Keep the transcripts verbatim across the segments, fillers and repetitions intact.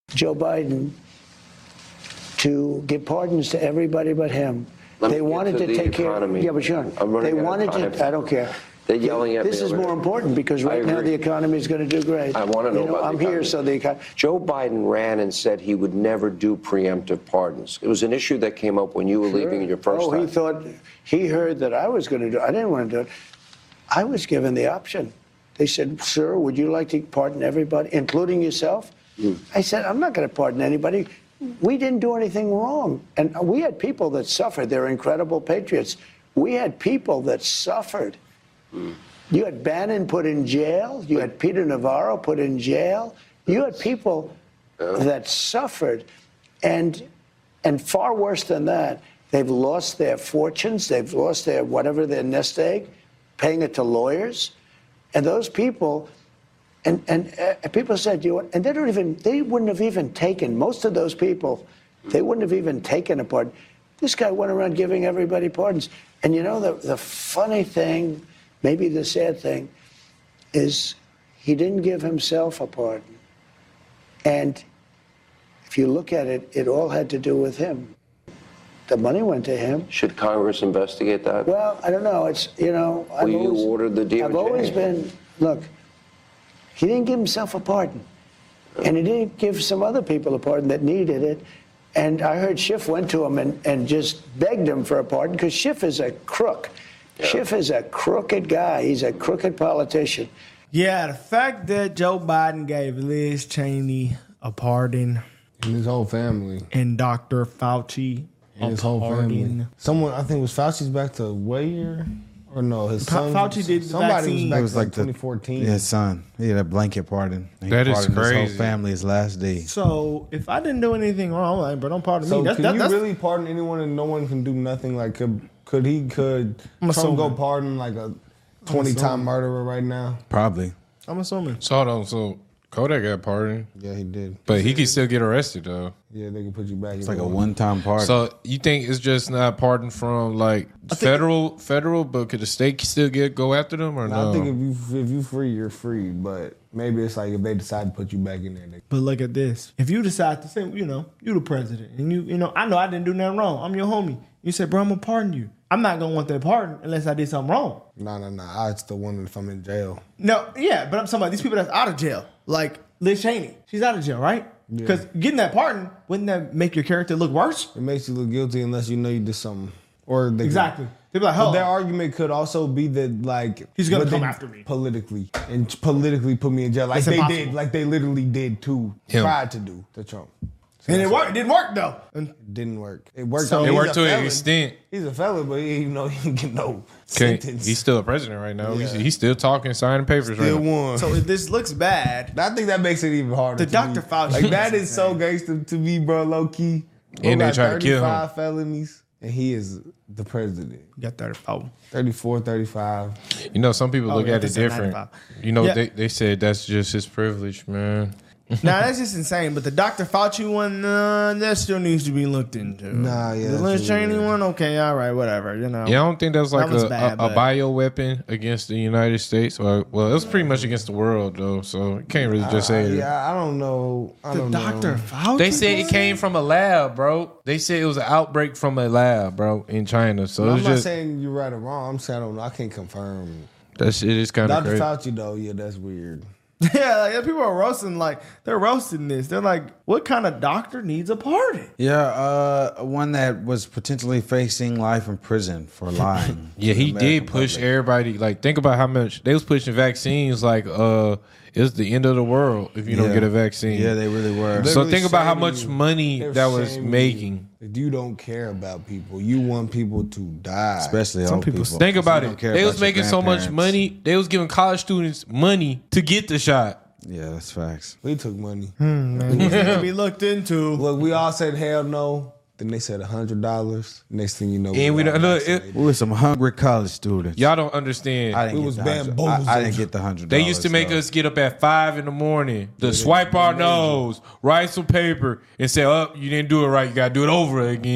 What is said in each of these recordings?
Joe Biden to give pardons to everybody but him. Let they wanted to, to take economy. care. Yeah, but sure. They wanted to. I don't care. They're yelling at this me. is more important because right now the economy is going to do great. I want to know, you know about I'm the here, so the economy. Joe Biden ran and said he would never do preemptive pardons. It was an issue that came up when you were sure. leaving your first oh, time. he thought he heard that I was going to do it. I didn't want to do it. I was given the option. They said, "Sir, would you like to pardon everybody, including yourself?" Mm. I said, "I'm not going to pardon anybody. We didn't do anything wrong." And we had people that suffered. They're incredible patriots. We had people that suffered. Mm. You had Bannon put in jail. You had Peter Navarro put in jail. You had people that suffered. And, and far worse than that, they've lost their fortunes. They've lost their whatever, their nest egg, paying it to lawyers. And those people, and, and uh, people said, you, and they don't even, they wouldn't have even taken, most of those people, they wouldn't have even taken a pardon. This guy went around giving everybody pardons. And you know, the, the funny thing, maybe the sad thing, is he didn't give himself a pardon. And if you look at it, it all had to do with him. The money went to him. Should Congress investigate that? Well, I don't know. It's, you know, Well, I've you always, ordered the D O J. I've always been, look, he didn't give himself a pardon. And he didn't give some other people a pardon that needed it. And I heard Schiff went to him and, and just begged him for a pardon because Schiff is a crook. Yeah. Schiff is a crooked guy. He's a crooked politician. Yeah, the fact that Joe Biden gave Liz Cheney a pardon. And his whole family. And Doctor Fauci and his whole family. Someone, I think, was Fauci's back to what year? Or no, his son. Fauci did the somebody vaccine. was back It was to like twenty fourteen. The, his son. He had a blanket pardon. He That is pardoned crazy. His whole family his last day. So if I didn't do anything wrong, like, bro, don't pardon So me. That's, can that, you that's, really pardon anyone and no one can do nothing? Like, could, could he, could I'm Trump go assuming. pardon like a twenty-time murderer right now? Probably. I'm assuming. So hold on, so Kodak got pardoned, Yeah, he did. but he can still get arrested though. Yeah, they can put you back. It's like a one-time pardon. So you think it's just not pardon from like federal, federal, but could the state still get go after them or no? I think if you if you free, you're free. But maybe it's like if they decide to put you back in there. They, But look at this. If you decide to say, you know, you the president, and you, you know, I know I didn't do nothing wrong. I'm your homie. You say, bro, I'm gonna pardon you. I'm not gonna want that pardon unless I did something wrong. no, no, no. I still wonder if I'm in jail. No, yeah, but I'm talking about these people that's out of jail, like Liz Cheney. She's out of jail, right? Because Yeah. getting that pardon, wouldn't that make your character look worse? It makes you look guilty unless you know you did something. Or they Exactly. They'd be like, But oh, their argument could also be that like He's gonna but come they after me. politically and politically put me in jail like It's they impossible. did, like they literally did to Him. tried to do to Trump. So and it that's worked. It didn't work though. And It didn't work. It worked. So- I mean, it he's worked a to an felon. extent. He's a felon, but he, you know he didn't get no Okay, sentence. he's still a president right now. He's, Yeah. he's still talking, signing papers Still right now. won. so if this looks bad, I think that makes it even harder. The to me. Doctor Fauci like that is is so gangster to me, bro. Low key. Bro And they got try to kill him. thirty-five felonies, and he is the president. you got thirty-four. thirty-four, thirty-five. You know, some people Oh, look yeah, at they it said different. ninety-five. You know, Yeah. they, they said that's just his privilege, man. Now that's just insane. But the Doctor Fauci one, uh, that still needs to be looked into. Nah, yeah, The that's Liz really Cheney weird. one, okay, all right, whatever. You know. Yeah, I don't think that's like That was a, bad, a, but- a bio weapon against the United States. Well, well, it was pretty much against the world, though, so you can't really just say Uh, it. yeah, I don't know. I The don't Doctor know. Fauci. They said it one? came from a lab, bro. They said it was an outbreak from a lab, bro, in China. So I'm it's not just saying you're right or wrong. I'm saying I don't know. I can't confirm. that shit is kind of Doctor crazy. Fauci though, yeah, that's weird. Yeah, like people are roasting. Like they're roasting this. They're like, what kind of doctor needs a pardon? Yeah, uh, one that was potentially facing life in prison for lying. Yeah, to the he American did push public. everybody. Like, think about how much they was pushing vaccines. Like, uh, it's the end of the world if you don't Yeah. get a vaccine. Yeah, they really were. They're So really think about how shaming much you. money They're that was shaming making. you. If you don't care about people, you want people to die. Especially Some old people people. Think about They it. don't care They about was your making so much grandparents. money. They was giving college students money to get the shot. Yeah, that's facts. We took money. To be looked into. Look, we all said hell no. Then they said a hundred dollars. Next thing you know, And we got don't- look, it- vaccinated. We were some hungry college students. Y'all don't understand. I didn't we get was the hundred- bamboozled. I, I didn't get the hundred. They used to make though. us get up at five in the morning to swipe our nose, write some paper, and say, "Oh, you didn't do it right. You got to do it over again."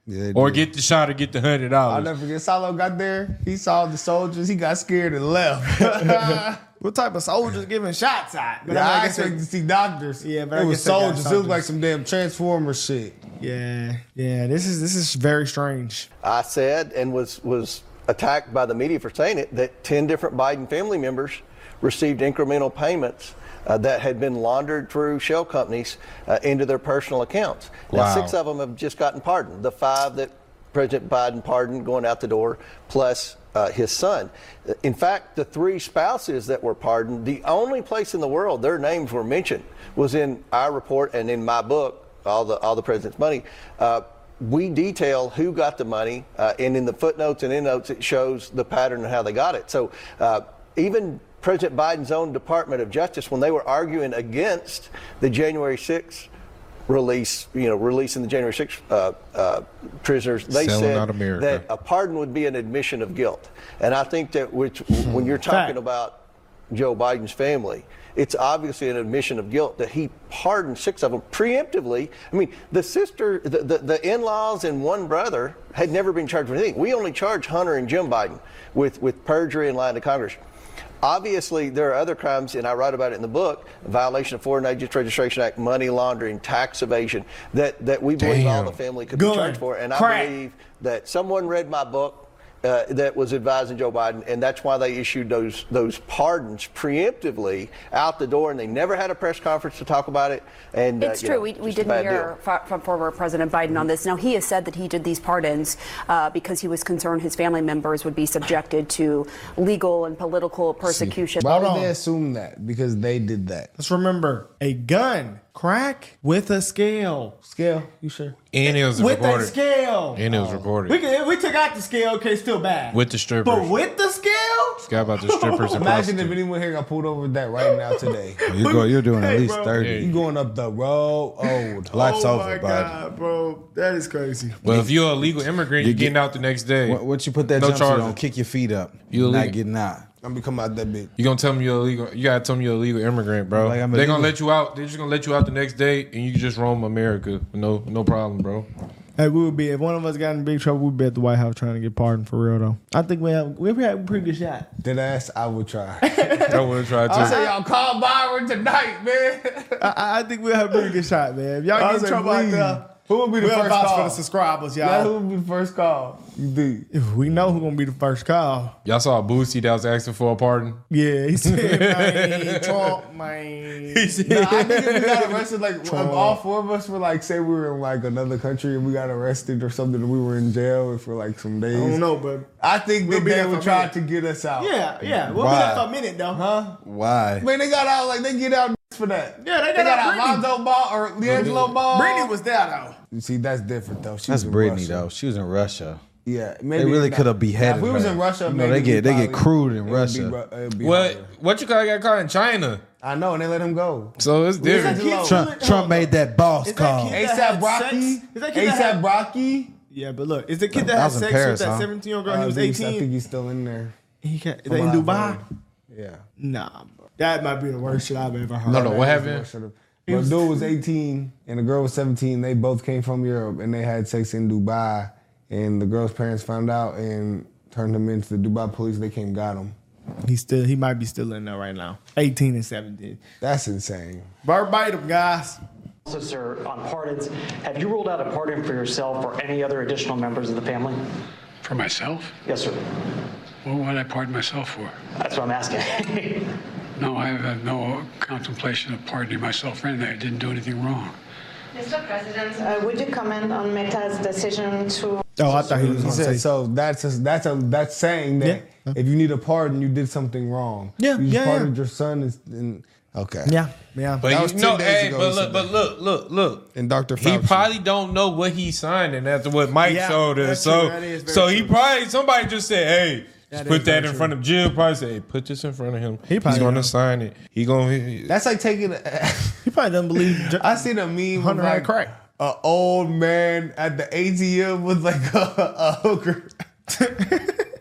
Yeah, they or did. get the shot or get the hundred I'll dollars. never forget. Salo got there. He saw the soldiers. He got scared and left. What type of soldiers giving shots at? But Yeah, I, mean, I I guess expected to see doctors. Yeah, but I it was guess they got soldiers. It looked soldiers. like some damn Transformer shit. yeah, yeah. This is this is very strange. I said and was was attacked by the media for saying it that ten different Biden family members received incremental payments uh, that had been laundered through shell companies uh, into their personal accounts. Now, Wow. six of them have just gotten pardoned. The five that President Biden pardoned going out the door, plus uh, his son. In fact, the three spouses that were pardoned, the only place in the world their names were mentioned was in our report and in my book, All the All the President's Money. Uh, we detail who got the money, uh, and in the footnotes and endnotes, it shows the pattern of how they got it. So uh, even President Biden's own Department of Justice, when they were arguing against the January sixth release, you know, releasing the January sixth uh, uh, prisoners, they Selling said out America. that a pardon would be an admission of guilt. And I think that which, when you're talking Fact. about Joe Biden's family, it's obviously an admission of guilt that he pardoned six of them preemptively. I mean, the sister, the, the, the in-laws and one brother had never been charged with anything. We only charged Hunter and Jim Biden with, with perjury and lying to Congress. Obviously, there are other crimes, and I write about it in the book, violation of Foreign Agents Registration Act, money laundering, tax evasion, that, that we believe all Damn. the family could Gun, be charged for. And I crack. believe that someone read my book uh, that was advising Joe Biden, and that's why they issued those those pardons preemptively out the door, and they never had a press conference to talk about it. And uh, It's you true. know, we we just a didn't bad hear deal. fro- from former President Biden on this. Now, he has said that he did these pardons uh, because he was concerned his family members would be subjected to legal and political persecution. Why would Hold they on. assume that? Because they did that. Let's remember a gun, crack with a scale, Scale, you sure? And it was with a recorded. scale. And it was recorded. We can, we took out the scale. Okay, still bad. With the strippers. but with the scale. Forgot about the strippers and Imagine if prostitutes. anyone here got pulled over with that right now today. You go, you're doing Hey, at least bro. thirty. Yeah. You going up the road old. Life's oh over, my bud. God, bro, that is crazy. Well, if you're a legal immigrant, You you're getting get- out the next day. What- Once you put that No jumpsuit charges. on, kick your feet up. You You're not illegal. getting out. I'm gonna come out that bitch. You gonna tell them you're illegal? You gotta tell them you're a legal immigrant, bro. Like I'm They're gonna illegal. let you out. They're just gonna let you out the next day, and you can just roam America. No, no problem, bro. Hey, we would be if one of us got in big trouble. We'd be at the White House trying to get pardoned for real though. I think we have we have a pretty good shot. Dead ass, I would try. I would try I to. say y'all call Byron tonight, man. I, I I think we'll have a pretty good shot, man. If y'all I get in say, trouble out please. there, Who would be the we'll first vouch call? for the subscribers, Yeah, y'all. who would be the first call? You think? If we know who's gonna be the first call. Y'all saw Boosie that was asking for a pardon. Yeah, he said, man, Trump, man. He said, No, I think if we got arrested, like if Trump. all four of us were like, say we were in like another country and we got arrested or something, and we were in jail for like some days. I don't know, but I think We'll that be they there would for a try minute. to get us out. yeah, yeah, we'll Why? be there for a minute though, huh? Why? Man, they got out like they get out for that. Yeah, they got They got out out Britney. Lonzo Ball or D'Angelo Ball. Brittany was there though. You see, that's different though. She That's was in Brittany Russia. though. She was in Russia. Yeah, maybe They really not. could have beheaded If we was her. in Russia, You know, maybe they get we they get probably- crude in it would be Russia. Ru- it would be what? harder. What you got got caught in China? I know, and they let him go. So it's different. Is that kid Trump, still- Trump made that boss Is that call. kid- ASAP had Rocky. sex? Is that kid that ASAP had- Rocky. Yeah, but look, is the kid that, That had was in sex Paris, with that huh? seventeen year old girl? Uh, He was he's- I think eighteen. he's still in there. He can't, From in what I've Dubai. heard. Yeah. Nah, bro. That might be the worst shit I've ever heard. No, no. What That happened? was the worst of it. But dude was eighteen and the girl was seventeen. They both came from Europe and they had sex in Dubai. And the girl's parents found out and turned him into the Dubai police. They came and got him. He's still, he might be still in there right now. eighteen and seventeen. That's insane. Verbatim, guys. Also, sir, on pardons, have you ruled out a pardon for yourself or any other additional members of the family? For myself? Yes, sir. What would I pardon myself for? That's what I'm asking. No, I have no contemplation of pardoning myself for anything. I didn't do anything wrong. Mister President, uh, would you comment on Meta's decision to... Oh, I thought he was He going to said, say. so that's a, that's a that's saying that Yeah. if you need a pardon, you did something wrong. Yeah, you just yeah, pardoned yeah. your son. Is, and, okay. Yeah, yeah. But That you was ten know, days hey, ago but he look, said but that. look, look, look. And Doctor He Fauci. probably don't know what he's signing after what Mike Yeah, showed us. that's So, true. That is very so he true. probably somebody just said, "Hey, just That put is that very in true. front of Jill." Probably say, "Hey, put this in front of him. He probably He's going to know. sign it. He going." That's like taking. A, He probably doesn't believe. I seen a meme Hunter of had like crack. an old man at the A T M with like a, a hooker.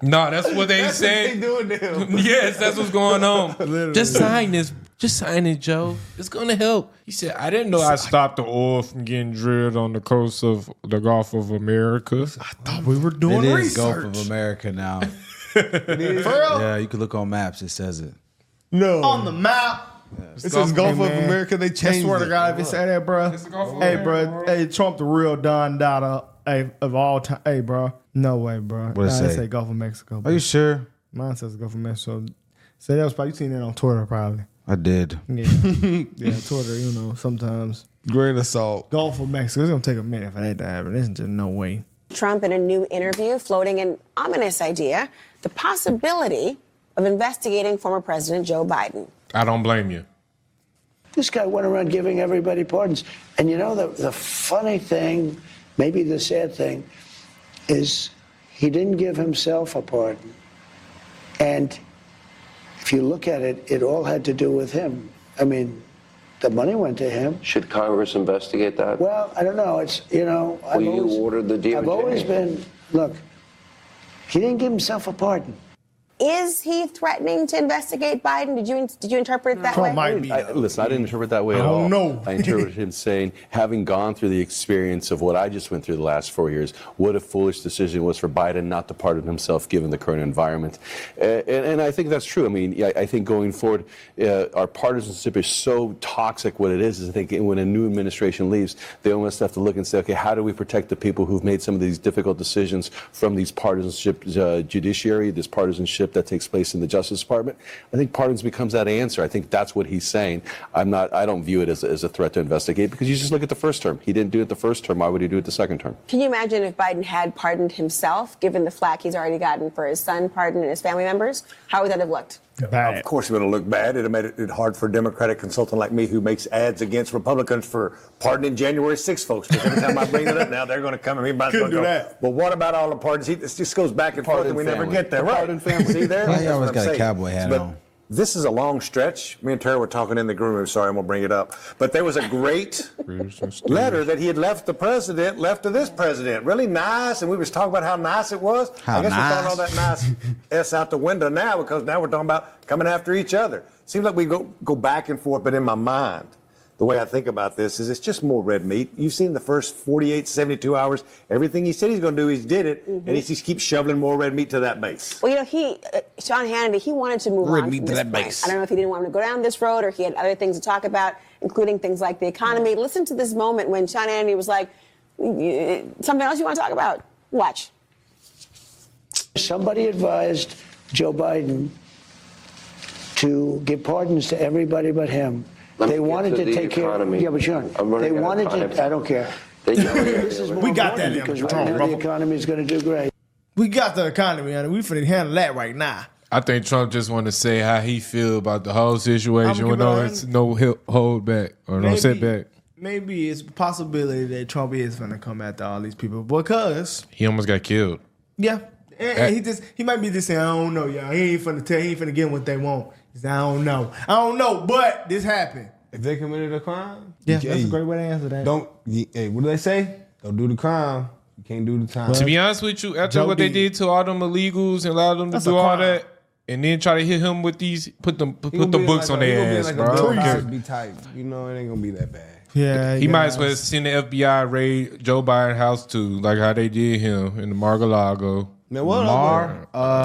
No, that's what they That's what said. they doing to him. Yes, that's what's going on. Literally. Just sign this. Just sign it, Joe. It's gonna help. He said, I didn't know I stopped the oil from getting drilled on the coast of the Gulf of America. I thought we were doing It is research. Gulf of America now. For real? Yeah, you can look on maps. It says it. No. On the map. It says Gulf Hey, of man. America. They I changed swear it. to God, if it say that, bro. It's the Gulf of Hey, America, bro. bro. Hey, Trump, the real Don Dada hey, of all time. Hey, bro. No way, bro. What it nah, say? say Gulf of Mexico. Are Bro. you sure? Mine says Gulf of Mexico. Say that was probably you seen that on Twitter, probably. I did. Yeah, yeah. Twitter, you know, sometimes Great assault. Gulf of Mexico. It's gonna take a minute for that to happen. There's just no way. Trump in a new interview floating an ominous idea, the possibility of investigating former President Joe Biden. I don't blame you. This guy went around giving everybody pardons. And you know, the, the funny thing, maybe the sad thing, is he didn't give himself a pardon. And if you look at it, it all had to do with him. I mean, the money went to him. Should Congress investigate that? Well, I don't know. It's, you know, I've Well, you always, ordered the D O J. I've always been, look, he didn't give himself a pardon. Is he threatening to investigate Biden? Did you did you interpret it that Trump way? might be. I, listen, I didn't interpret that way at I don't all. know. I interpreted him saying, having gone through the experience of what I just went through the last four years, what a foolish decision it was for Biden not to pardon himself given the current environment. Uh, and, and I think that's true. I mean, I, I think going forward, uh, our partisanship is so toxic. What it is is I think when a new administration leaves, they almost have to look and say, okay, how do we protect the people who've made some of these difficult decisions from these partisanship uh, judiciary, this partisanship that takes place in the Justice Department? I think pardons becomes that answer. I think that's what he's saying. I'm not. I don't view it as a, as a threat to investigate because you just look at the first term. He didn't do it the first term. Why would he do it the second term? Can you imagine if Biden had pardoned himself, given the flack he's already gotten for his son pardon and his family members? How would that have looked? Bad. Of course, it would have looked bad. It would have made it hard for a Democratic consultant like me who makes ads against Republicans for pardoning January sixth folks. Because every time I bring it up now, they're going to come and everybody's going to go, that. well, what about all the pardons? He, this just goes back and forth Pardon and we never family. get there. The Right. pardon family. See there? Why he That's always what I'm got a saying. cowboy hat But on? this is a long stretch. Me and Terry were talking in the green room. Sorry, I'm going to bring it up. But there was a great letter that he had left the president, left to this president. Really nice. And we was talking about how nice it was. How I guess nice. we're throwing all that nice S out the window now because now we're talking about coming after each other. Seems like we go, go back and forth, but in my mind, the way I think about this is it's just more red meat. You've seen the first forty-eight, seventy-two hours. Everything he said he's going to do, he's did it. Mm-hmm. And he just keeps shoveling more red meat to that base. Well, you know, he, uh, Sean Hannity, he wanted to move Red on meat from to this that point. base. I don't know if he didn't want to go down this road or he had other things to talk about, including things like the economy. Listen to this moment when Sean Hannity was like, something else you want to talk about? Watch. Somebody advised Joe Biden to give pardons to everybody but him. Let me they get wanted to to, the take economy. care. Yeah, but Sean, I'm running they out of wanted time. to. I don't care. They This is more We got that important under because control, right now brother. the economy is going to do great. We got the economy, and we finna handle that right now. I think Trump just want to say how he feel about the whole situation I'm with gonna no, give it it's no hil- hold back or no setback. Maybe it's a possibility that Trump is finna come after all these people because He almost got killed. yeah, and, and he just he might be just saying I don't know, y'all. He ain't finna tell. He ain't finna get what they want. He said, I don't know. I don't know, but this happened. If they committed a crime, Yeah, you- that's hey, a great way to answer that. Don't. you- Hey, what do they say? Don't do the crime. You can't do the time. To be honest with you, after Joe what they B. did to all them illegals and allowed them to That's do a all crime. that, and then try to hit him with these, put them, put He gonna the be books like on a- he their gonna be ass, like bro. a I Bill don't care. Cosby type. You know, it ain't gonna be that bad. Yeah, He might as guys. well send the F B I raid Joe Biden house too, like how they did him in the Mar-a-Lago. Man, what Mar, uh,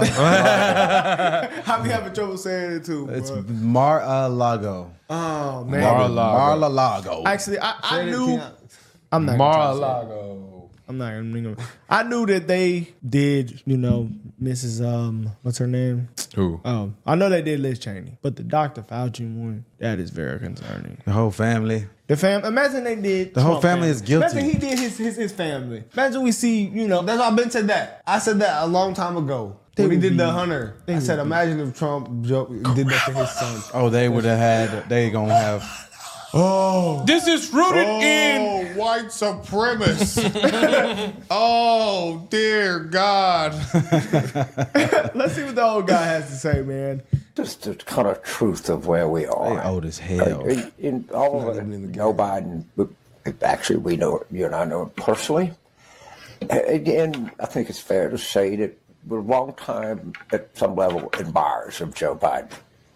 I be having trouble saying it too. it's bro. Mar-a-Lago. Oh man. Mar-a-Lago. Mar-a-Lago. Actually, I, I Say it, knew. Keon. I'm not. gonna try to say it. Mar-a-Lago. I'm not even gonna. I knew that they did, you know, Missus Um, what's her name? Who? Um, I know they did Liz Cheney, but the Doctor Fauci one, that is very concerning. The whole family. The fam, imagine they did. The whole Trump family is guilty. Imagine he did his his, his family. Imagine we see, you know, That's why I've been said that. I said that a long time ago. They when he would did be- the Hunter, they I would said, be- imagine if Trump jo- did that to his son. Oh, they would have had, they gonna have. Oh, This is rooted in. white supremacists. Oh, dear God. let's see what the old guy has to say, man. Just the kind of truth of where we They are. old as hell. In, in all of it, Joe Biden, but actually, we know, you and I know him personally. And I think it's fair to say that a long time at some level admirers of Joe Biden.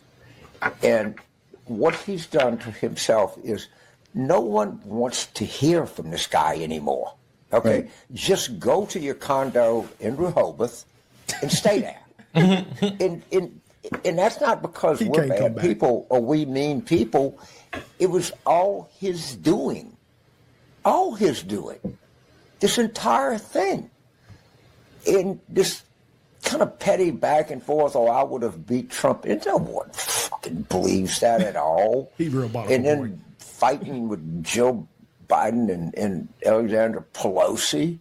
And what he's done to himself is no one wants to hear from this guy anymore. Okay? Right. Just go to your condo in Rehoboth and stay there. and, and, and that's not because he we're bad people or we mean people. It was all his doing. All his doing. This entire thing. And this kind of petty back and forth, oh, I would have beat Trump. And no one fucking believes that at all. He real bottom And then boy. fighting with Joe Biden and, and Alexander Pelosi.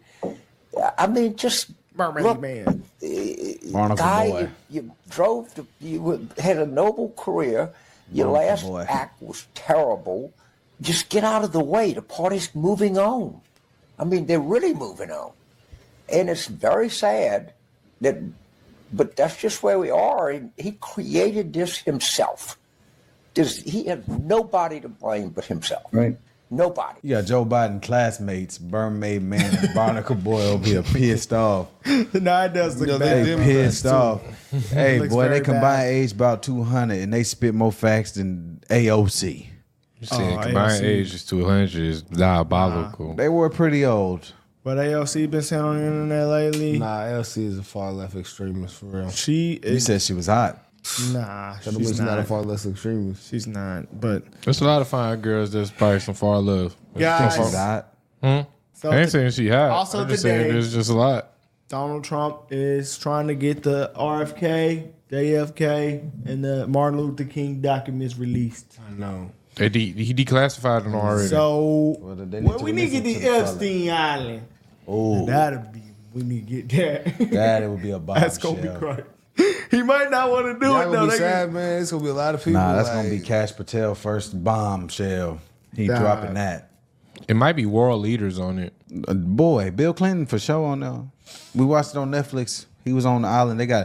I mean, just Mermaid look, man. uh, guy, you, you drove, to, you had a noble career. Your Barnacle last boy. act was terrible. Just get out of the way. The party's moving on. I mean, they're really moving on. And it's very sad that, but that's just where we are. And he created this himself. There's, he has nobody to blame but himself. Right. Nobody. You got Joe Biden classmates, Mermaid Man, and Barnacle Boy over here pissed off. No, it does look You know, bad. they pissed off. Hey, Looks boy, they very combined bad. age about two hundred, and they spit more facts than A O C. You saying Oh, combined A O C. age is two hundred is diabolical. They were pretty old. But A L C been saying on the internet lately. Nah, L C is a far left extremist for real. She You is. said she was hot. Nah, That she's she's not. not a far left extremist. She's not. But There's a lot of fine girls that's probably some far love. Guys. She's hot. Hmm? So I ain't to- saying she hot. also I'm just today- saying there's just a lot. Donald Trump is trying to get the R F K, J F K, and the Martin Luther King documents released. I know. They de- he declassified them already. So Well, they well, to we need to get listen the to the Epstein Island. Oh, That'll be. We need to get that. that would be a bombshell. That's gonna be great. He might not want to do Y'all it gonna though. be They sad, man. It's gonna be a lot of people. Nah, that's like, gonna be Cash Patel first bombshell. He Nah. dropping that. It might be world leaders on it. Uh, boy, Bill Clinton for sure on there. We watched it on Netflix. He was on the island. They got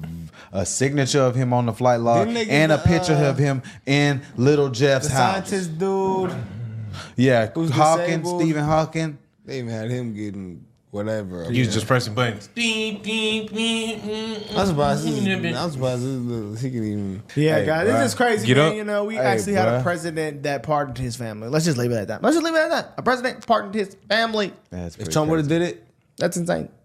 a signature of him on the flight log Didn't they get and a the, picture uh, of him in Little Jeff's the house. scientist dude. Yeah, who's Hawkins, disabled. Stephen Hawking. They even had him getting whatever. You was just pressing buttons. I'm surprised. This, I'm surprised this, he can even. Yeah, Hey, guys, bruh. this is crazy, Get man. up. You know, we Hey, actually had a bruh. president that pardoned his family. Let's just leave it at that. Let's just leave it at that. A president pardoned his family. That's If pretty Trump would have crazy. did it, That's insane.